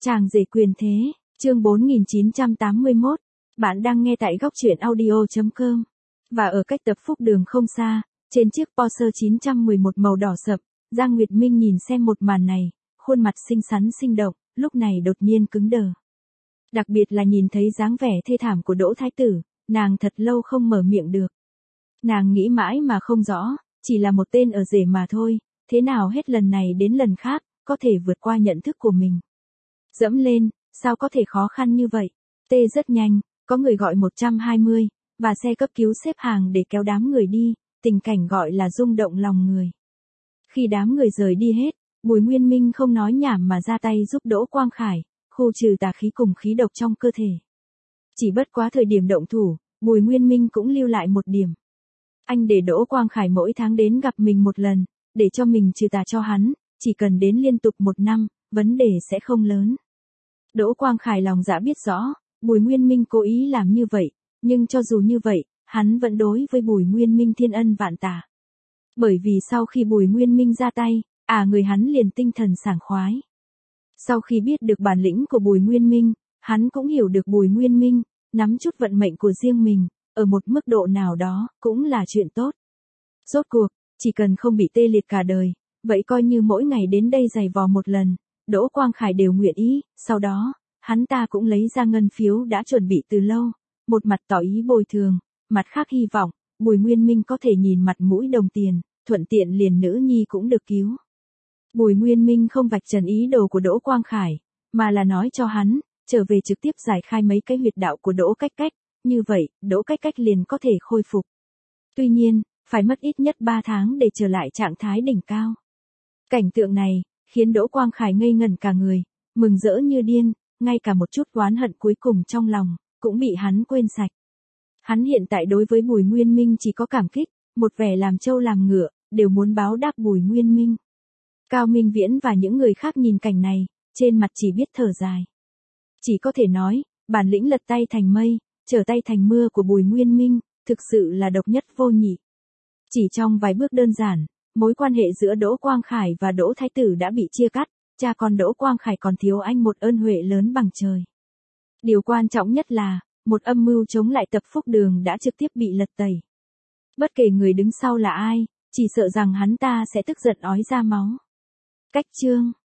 Chàng rể quyền thế, chương 4981. Bạn đang nghe tại góc truyện audio.com. Và ở cách tập Phúc Đường không xa, trên chiếc Porsche 911 màu đỏ sậm, Giang Nguyệt Minh nhìn xem một màn này, khuôn mặt xinh xắn sinh động, lúc này đột nhiên cứng đờ. Đặc biệt là nhìn thấy dáng vẻ thê thảm của Đỗ Thái Tử, nàng thật lâu không mở miệng được. Nàng nghĩ mãi mà không rõ, chỉ là một tên ở rể mà thôi, thế nào hết lần này đến lần khác, có thể vượt qua nhận thức của mình. Dẫm lên, sao có thể khó khăn như vậy? Tê rất nhanh, có người gọi 120, và xe cấp cứu xếp hàng để kéo đám người đi, tình cảnh gọi là rung động lòng người. Khi đám người rời đi hết, Bùi Nguyên Minh không nói nhảm mà ra tay giúp Đỗ Quang Khải, khu trừ tà khí cùng khí độc trong cơ thể. Chỉ bất quá thời điểm động thủ, Bùi Nguyên Minh cũng lưu lại một điểm. Anh để Đỗ Quang Khải mỗi tháng đến gặp mình một lần, để cho mình trừ tà cho hắn, chỉ cần đến liên tục 1 năm, vấn đề sẽ không lớn. Đỗ Quang Khải lòng dạ biết rõ, Bùi Nguyên Minh cố ý làm như vậy, nhưng cho dù như vậy, hắn vẫn đối với Bùi Nguyên Minh thiên ân vạn tạ. Bởi vì sau khi Bùi Nguyên Minh ra tay, người hắn liền tinh thần sảng khoái. Sau khi biết được bản lĩnh của Bùi Nguyên Minh, hắn cũng hiểu được Bùi Nguyên Minh, nắm chút vận mệnh của riêng mình, ở một mức độ nào đó, cũng là chuyện tốt. Rốt cuộc, chỉ cần không bị tê liệt cả đời, vậy coi như mỗi ngày đến đây giày vò một lần, Đỗ Quang Khải đều nguyện ý, sau đó, hắn ta cũng lấy ra ngân phiếu đã chuẩn bị từ lâu, một mặt tỏ ý bồi thường, mặt khác hy vọng, Bùi Nguyên Minh có thể nhìn mặt mũi đồng tiền, thuận tiện liền nữ nhi cũng được cứu. Bùi Nguyên Minh không vạch trần ý đồ của Đỗ Quang Khải, mà là nói cho hắn, trở về trực tiếp giải khai mấy cái huyệt đạo của Đỗ Cách Cách, như vậy, Đỗ Cách Cách liền có thể khôi phục. Tuy nhiên, phải mất ít nhất 3 tháng để trở lại trạng thái đỉnh cao. Cảnh tượng này, khiến Đỗ Quang Khải ngây ngẩn cả người, mừng rỡ như điên, ngay cả một chút oán hận cuối cùng trong lòng, cũng bị hắn quên sạch. Hắn hiện tại đối với Bùi Nguyên Minh chỉ có cảm kích, một vẻ làm trâu làm ngựa, đều muốn báo đáp Bùi Nguyên Minh. Cao Minh Viễn và những người khác nhìn cảnh này, trên mặt chỉ biết thở dài. Chỉ có thể nói, bản lĩnh lật tay thành mây, trở tay thành mưa của Bùi Nguyên Minh, thực sự là độc nhất vô nhị. Chỉ trong vài bước đơn giản, mối quan hệ giữa Đỗ Quang Khải và Đỗ Thái Tử đã bị chia cắt, cha con Đỗ Quang Khải còn thiếu anh một ơn huệ lớn bằng trời. Điều quan trọng nhất là, một âm mưu chống lại tập Phúc Đường đã trực tiếp bị lật tẩy. Bất kể người đứng sau là ai, chỉ sợ rằng hắn ta sẽ tức giận ói ra máu. Cách chương